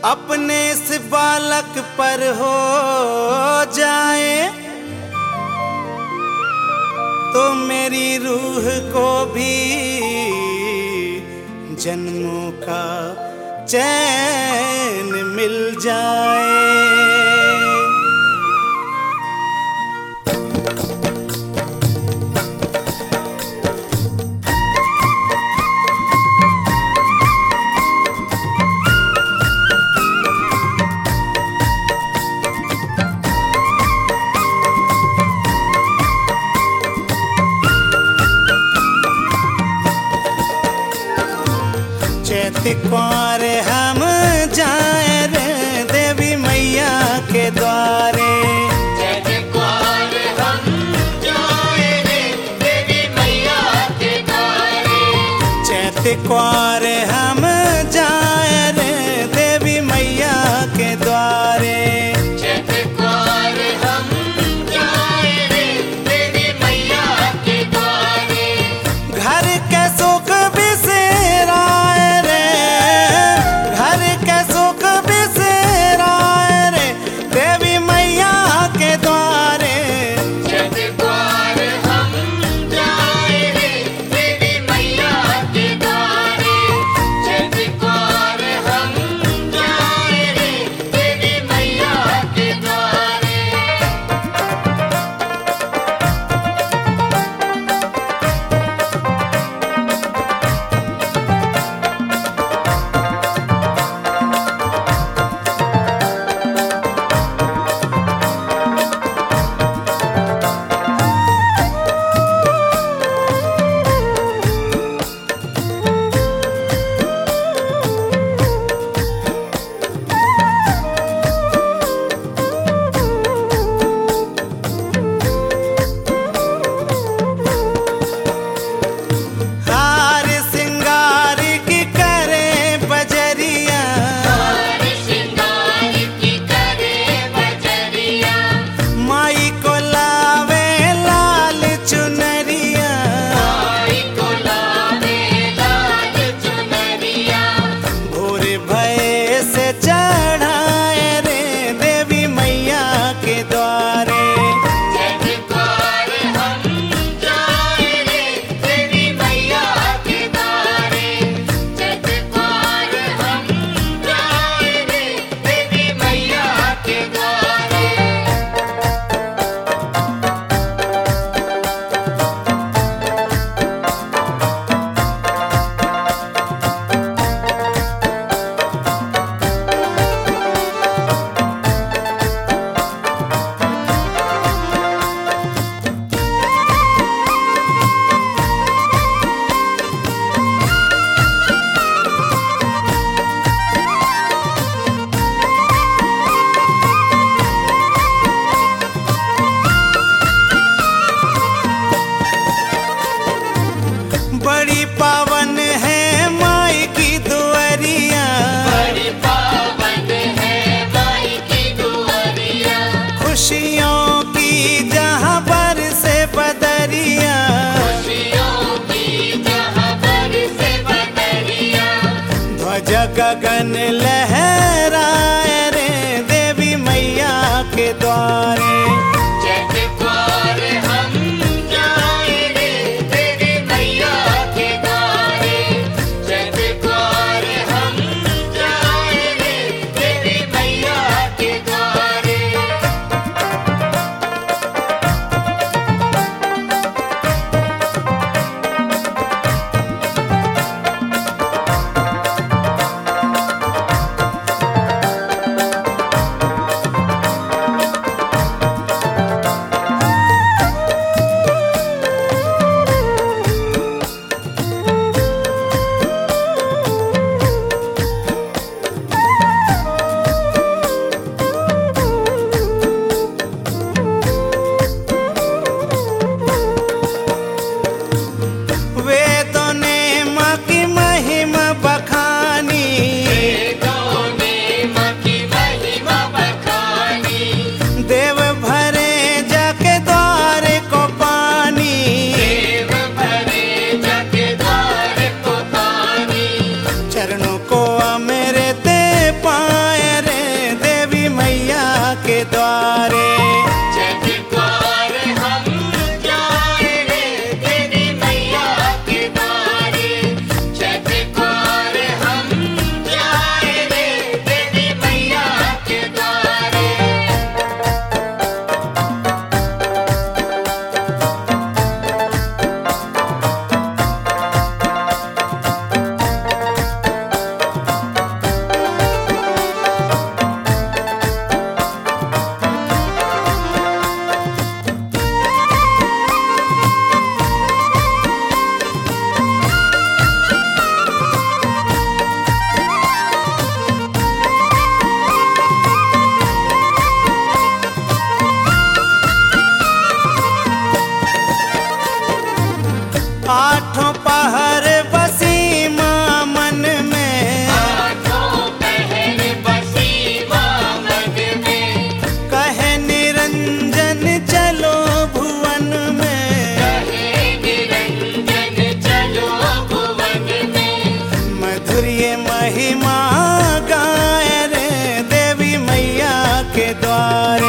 अपने इस बालक पर हो जाए तो मेरी रूह को भी जन्मों का चैन मिल जाए। चैत कुंवर हम जाए रे देवी मैया के द्वारे। चैत कुंवर हम जाए रे देवी मैया के द्वारे। चैत कुंवर हम जाए रे देवी मैया के द्वारे। चैत कुंवर हम जाए रे देवी मैया के द्वारे। घर के सुख बिसेराए रे, घर के सुख बिसेराए रे देवी मैया के द्वारे। चैत कुंवर हम जाए रे देवी मैया के द्वारे। चैत कुंवर हम जाए रे देवी मैया के द्वारे। हार सिंगार की करे बजरिया, हार श्रृंगार की करे बजरिया। माई को लावे लाल चुनरिया। माई को लावे लाल चुनरिया। भोर भय से चढ़ाए रे देवी मैया के द्वारे। चैत कुंवर हम जाए रे देवी मैया के द्वारे। चैत कुंवर हम जाए रे देवी मैया के द्वारे। बड़ी पावन है माई की दुआरिया, बड़ी पावन है माई की दुआरिया। खुशियों की जहाँ बरसे बदरिया। खुशियों की जहाँ बरसे बदरिया। ध्वज गगन लहराए रे देवी मैया के द्वारे। चैत कुंवर हम जाए रे देवी मैया के द्वारे। चैत कुंवर हम जाए रे देवी मैया के द्वारे। के द्वारे। चैत द्वार हम जाए रे देवी मैया के द्वारे। चैत द्वार हम जाए रे देवी मैया के द्वारे। आठों पहर बसी माँ मन में, आठों पहर बसी माँ मन में। कहे निरंजन चलो भुवन में। कहे निरंजन चलो भुवन में। मधुर्य महिमा गाए रे देवी मैया के द्वारे।